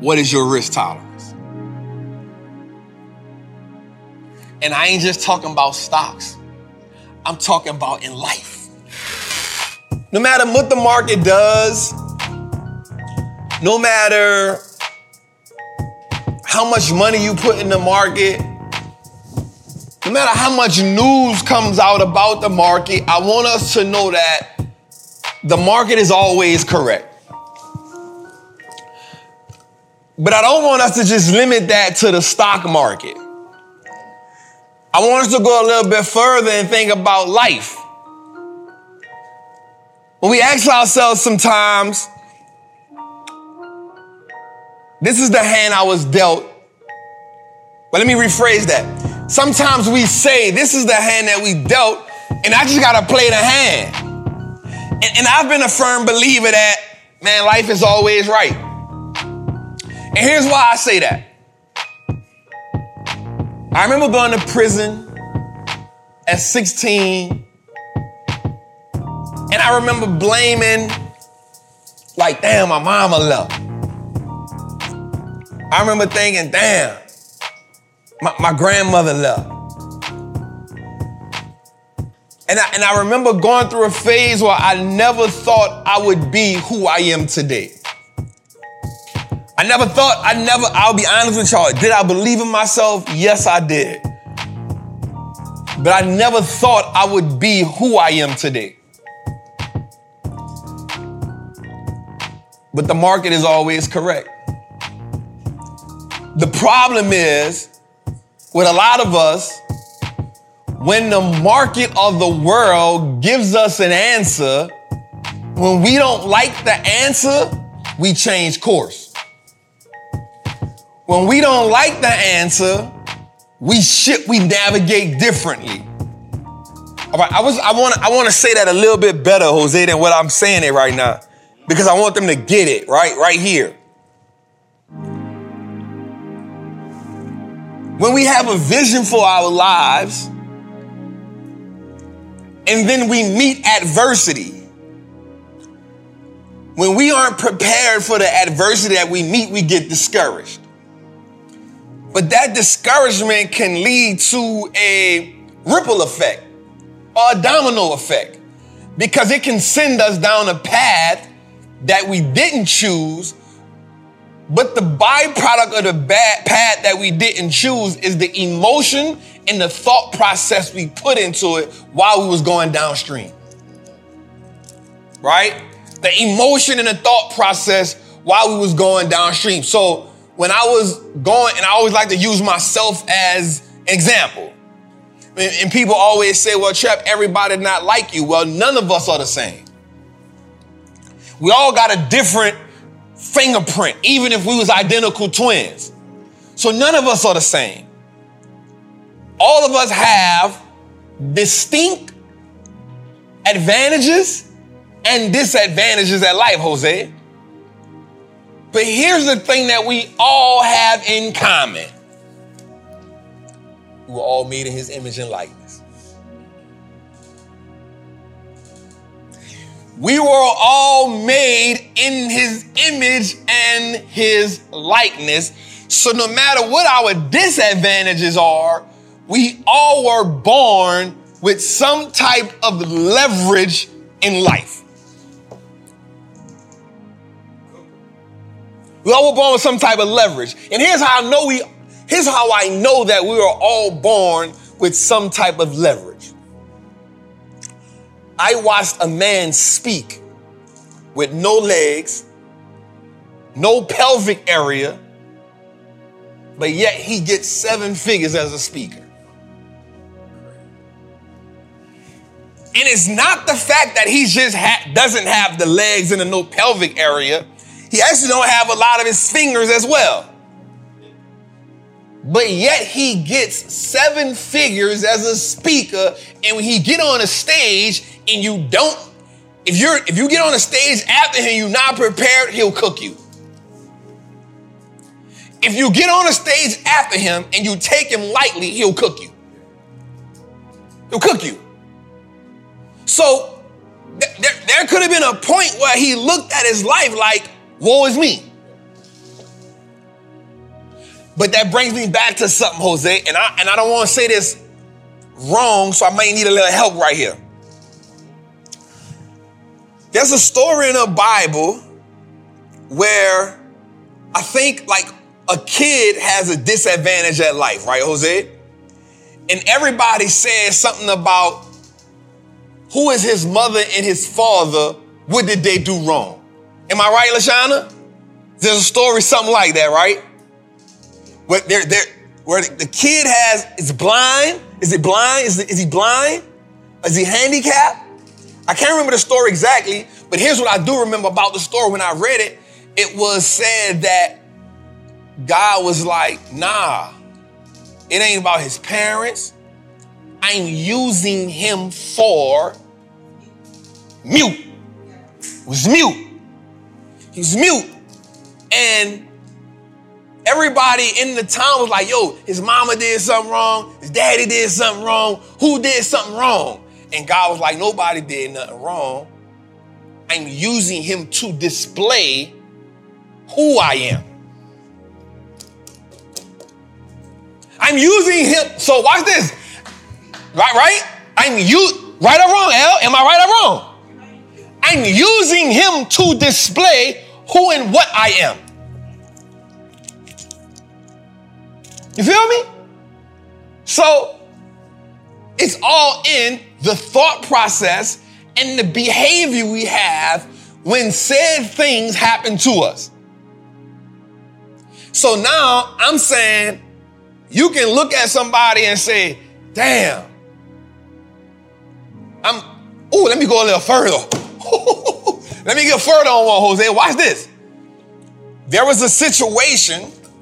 What is your risk tolerance? And I ain't just talking about stocks. I'm talking about in life. No matter what the market does, no matter how much money you put in the market, no matter how much news comes out about the market, I want us to know that the market is always correct. But I don't want us to just limit that to the stock market. I want us to go a little bit further and think about life. When we ask ourselves sometimes, this is the hand I was dealt. But let me rephrase that. Sometimes we say, this is the hand that we dealt, and I just gotta play the hand. And I've been a firm believer that, man, life is always right. And here's why I say that. I remember going to prison at 16, and I remember blaming, like, damn, my mama left. I remember thinking, damn, my grandmother left. And I remember going through a phase where I never thought I would be who I am today. I'll be honest with y'all, did I believe in myself? Yes, I did. But I never thought I would be who I am today. But the market is always correct. The problem is, with a lot of us, when the market of the world gives us an answer, when we don't like the answer, we change course. When we don't like the answer, we navigate differently. All right, I want to say that a little bit better, Jose, than what I'm saying it right now, because I want them to get it right here. When we have a vision for our lives, and then we meet adversity, when we aren't prepared for the adversity that we meet, we get discouraged. But that discouragement can lead to a ripple effect or a domino effect, because it can send us down a path that we didn't choose. But the byproduct of the bad path that we didn't choose is the emotion and the thought process we put into it while we was going downstream. Right? The emotion and the thought process while we was going downstream. So when I was going, and I always like to use myself as an example. And people always say, well, Trap, everybody not like you. Well, none of us are the same. We all got a different fingerprint, even if we was identical twins. So none of us are the same. All of us have distinct advantages and disadvantages at life, Jose. But here's the thing that we all have in common. We were all made in his image and likeness. We were all made in his image and his likeness. So no matter what our disadvantages are, we all were born with some type of leverage in life. We all were born with some type of leverage. And here's how I know that we are all born with some type of leverage. I watched a man speak with no legs, no pelvic area, but yet he gets 7 figures as a speaker. And it's not the fact that he just doesn't have the legs and the no pelvic area. He actually don't have a lot of his fingers as well. But yet he gets 7 figures as a speaker. And when he get on a stage and you don't, if you get on a stage after him, you're not prepared, he'll cook you. If you get on a stage after him and you take him lightly, he'll cook you. He'll cook you. So there could have been a point where he looked at his life like, woe is me. But that brings me back to something, Jose, and I don't want to say this wrong, so I might need a little help right here. There's a story in the Bible where I think like a kid has a disadvantage at life, right, Jose? And everybody says something about who is his mother and his father, what did they do wrong? Am I right, LaShana? There's a story, something like that, right? Where the kid is blind. Is it blind? Is he blind? Is he handicapped? I can't remember the story exactly, but here's what I do remember about the story. When I read it, it was said that God was like, nah, it ain't about his parents. I'm using him for mute. He was mute. He was mute. And everybody in the town was like, yo, his mama did something wrong. His daddy did something wrong. Who did something wrong? And God was like, nobody did nothing wrong. I'm using him to display who I am. I'm using him. So watch this. Right? Right or wrong, L? Am I right or wrong? I'm using him to display who and what I am. You feel me? So it's all in the thought process and the behavior we have when said things happen to us. So now I'm saying you can look at somebody and say, damn, let me go a little further. Let me get further on one, Jose. Watch this. There was a situation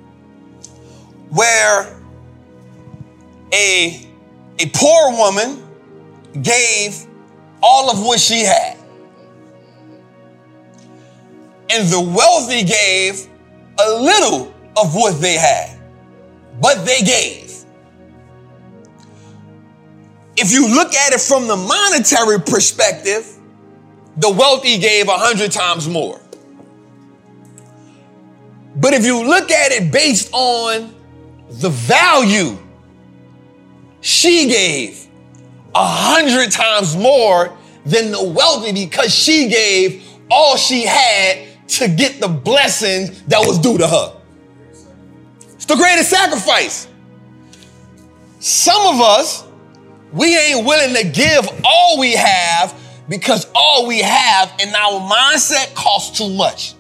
where a poor woman gave all of what she had. And the wealthy gave a little of what they had. But they gave. If you look at it from the monetary perspective, the wealthy gave 100 times more. But if you look at it based on the value, she gave 100 times more than the wealthy because she gave all she had to get the blessings that was due to her. It's the greatest sacrifice. Some of us, we ain't willing to give all we have because all we have in our mindset costs too much.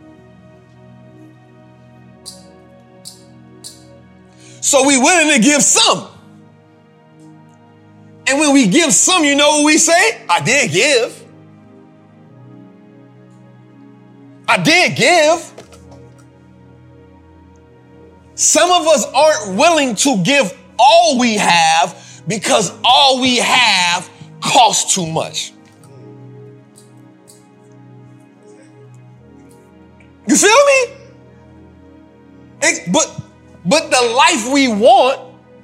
So we willing to give some. And when we give some, you know what we say? I did give. I did give. Some of us aren't willing to give all we have because all we have costs too much. You feel me? But the life we want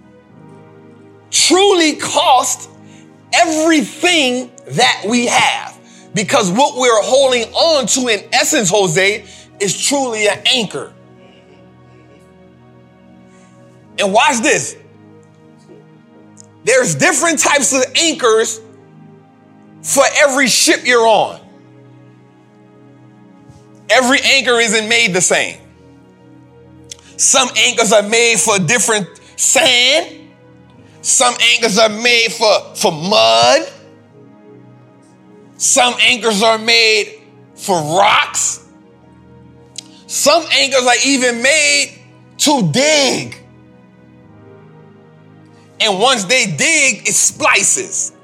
truly costs everything that we have. Because what we're holding on to in essence, Jose, is truly an anchor. And watch this. There's different types of anchors for every ship you're on. Every anchor isn't made the same. Some anchors are made for different sand. Some anchors are made for mud. Some anchors are made for rocks. Some anchors are even made to dig. And once they dig, it splices.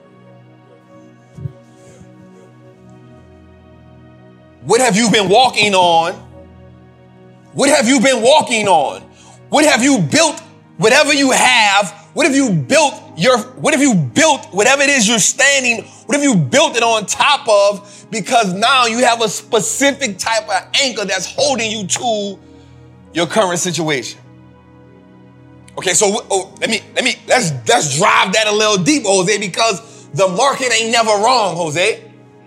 What have you been walking on? What have you been walking on? What have you built? Whatever you have, what have you built whatever it is you're standing, what have you built it on top of? Because now you have a specific type of anchor that's holding you to your current situation. Okay, so let's drive that a little deep, Jose, because the market ain't never wrong, Jose.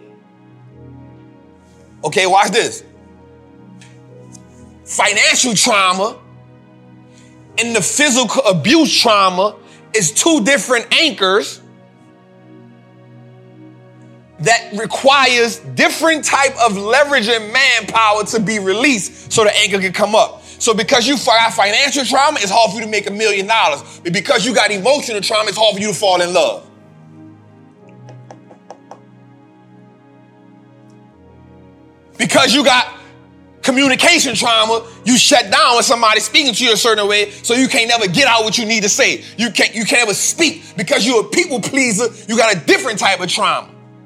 Okay, watch this. Financial trauma and the physical abuse trauma is two different anchors that requires different type of leverage and manpower to be released so the anchor can come up. So because you got financial trauma, it's hard for you to make $1 million. But because you got emotional trauma, it's hard for you to fall in love. Because you got communication trauma, you shut down when somebody's speaking to you a certain way, so you can't never get out what you need to say. You can't ever speak because you're a people pleaser. You got a different type of trauma.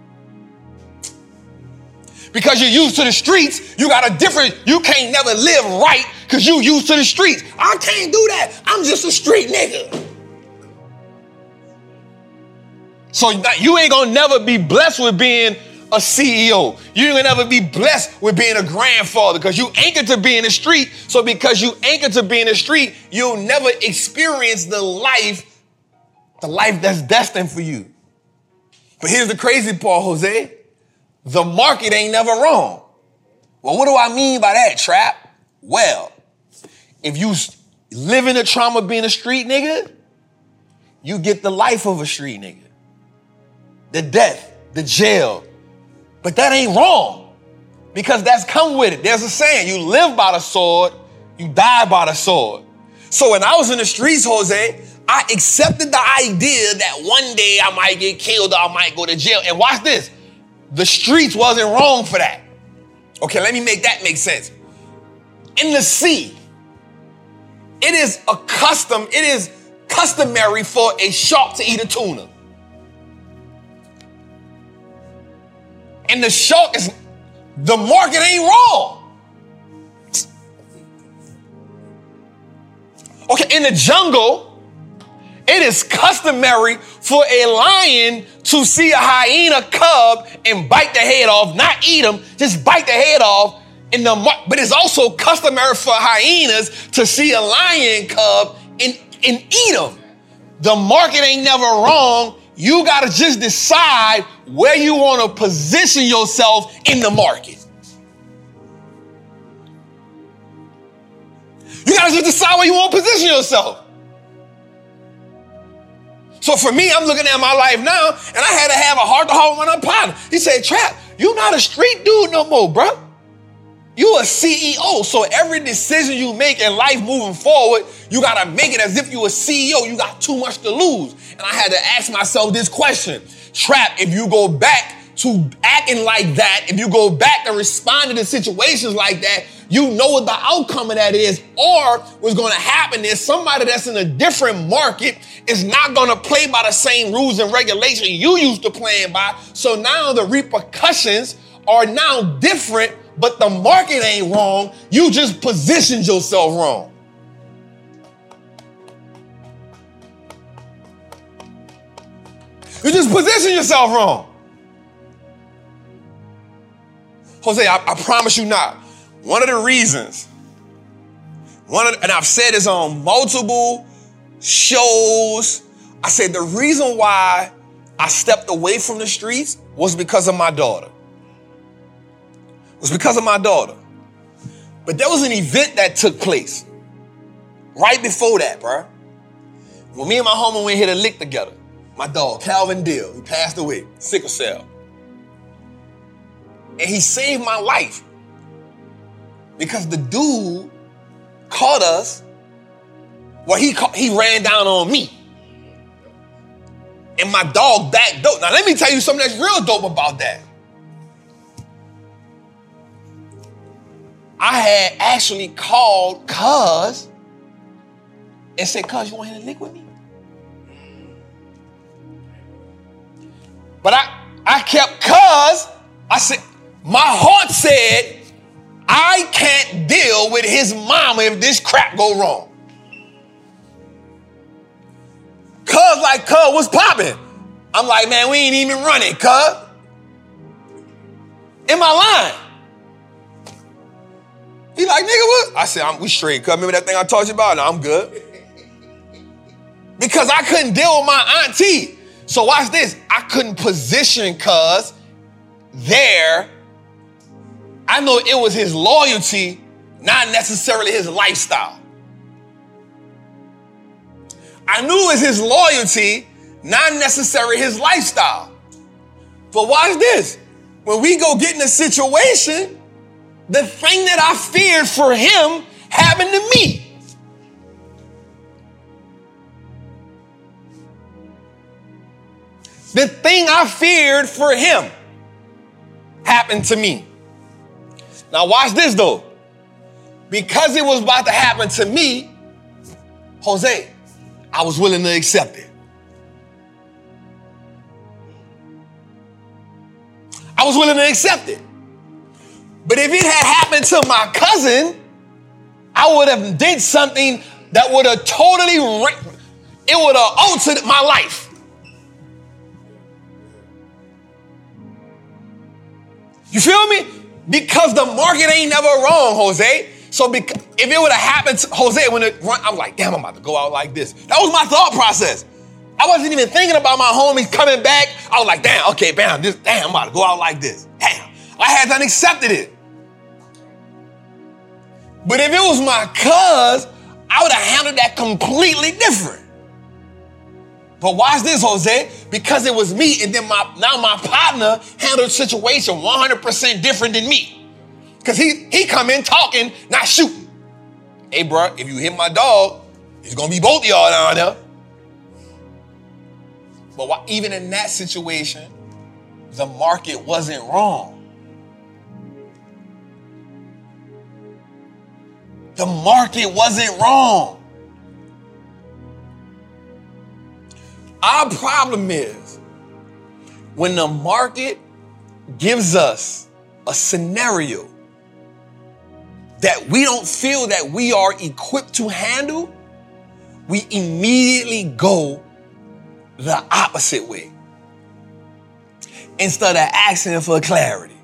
Because you're used to the streets, you can't never live right because you used to the streets. I can't do that. I'm just a street nigga. So you ain't gonna never be blessed with being a CEO. You ain't gonna never be blessed with being a grandfather because you anchored to being a street. So because you anchored to being a street, you'll never experience the life that's destined for you. But here's the crazy part, Jose. The market ain't never wrong. Well, what do I mean by that, Trap? Well, if you live in the trauma of being a street nigga, you get the life of a street nigga. The death, the jail. But that ain't wrong because that's come with it. There's a saying, you live by the sword, you die by the sword. So when I was in the streets, Jose, I accepted the idea that one day I might get killed or I might go to jail. And watch this. The streets wasn't wrong for that. Okay, let me make that make sense. In the sea, it is customary for a shark to eat a tuna. And the market ain't wrong. Okay, in the jungle, it is customary for a lion to see a hyena cub and bite the head off, not eat them, just bite the head off. But it's also customary for hyenas to see a lion cub and eat them. The market ain't never wrong. You got to just decide where you want to position yourself in the market. You got to just decide where you want to position yourself. So for me, I'm looking at my life now, and I had to have a heart-to-heart with my partner. He said, Trap, you not a street dude no more, bro. You a CEO, so every decision you make in life moving forward, you got to make it as if you a CEO. You got too much to lose. And I had to ask myself this question. Trap, if you go back to acting like that, if you go back to responding to situations like that, you know what the outcome of that is. Or what's going to happen is somebody that's in a different market is not going to play by the same rules and regulations you used to playing by. So now the repercussions are now different, but the market ain't wrong. You just positioned yourself wrong. You just positioned yourself wrong. Jose, I promise you not. One of the reasons, and I've said this on multiple shows, I said the reason why I stepped away from the streets was because of my daughter. It was because of my daughter. But there was an event that took place right before that, bro. When me and my homie went here to lick together, my dog, Calvin Dill, he passed away, sickle cell. And he saved my life because the dude caught us. Well, he ran down on me. And my dog that dope. Now, let me tell you something that's real dope about that. I had actually called Cuz and said, Cuz, you want him to lick with me? But I kept Cuz. I said, my heart said, I can't deal with his mama if this crap go wrong. Cuz what's popping? I'm like, man, we ain't even running, Cuz. In my line. He like, nigga, what? I said, we straight, Cuz. Remember that thing I told you about? No, I'm good. Because I couldn't deal with my auntie. So watch this. I couldn't position Cuz there. I know it was his loyalty, not necessarily his lifestyle. I knew it was his loyalty, not necessarily his lifestyle. But watch this. When we go get in a situation, the thing that I feared for him happened to me. The thing I feared for him happened to me. Now watch this though. Because it was about to happen to me, Jose, I was willing to accept it. I was willing to accept it. But if it had happened to my cousin, I would have did something that would have totally, it would have altered my life. You feel me? Because the market ain't never wrong, Jose. So if it would have happened to Jose, I'm like, damn, I'm about to go out like this. That was my thought process. I wasn't even thinking about my homies coming back. I was like, damn, okay, damn, I'm about to go out like this. Damn, I had done accepted it. But if it was my cuz, I would have handled that completely different. But watch this, Jose, because it was me, and then now my partner handled the situation 100% different than me. Because he come in talking, not shooting. Hey, bro, if you hit my dog, it's going to be both of y'all down there. But even in that situation, the market wasn't wrong. The market wasn't wrong. Our problem is when the market gives us a scenario that we don't feel that we are equipped to handle, we immediately go the opposite way instead of asking for clarity.